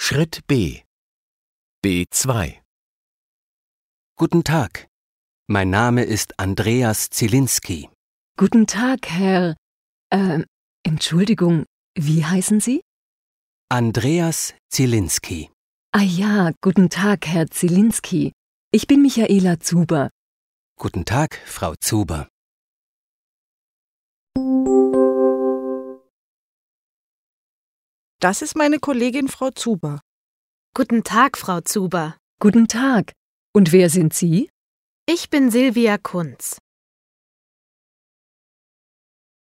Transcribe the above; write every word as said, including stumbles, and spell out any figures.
Schritt B. B zwei. Guten Tag, mein Name ist Andreas Zielinski. Guten Tag, Herr... Äh, Entschuldigung, wie heißen Sie? Andreas Zielinski. Ah ja, guten Tag, Herr Zielinski. Ich bin Michaela Zuber. Guten Tag, Frau Zuber. Das ist meine Kollegin Frau Zuber. Guten Tag, Frau Zuber. Guten Tag. Und wer sind Sie? Ich bin Silvia Kunz.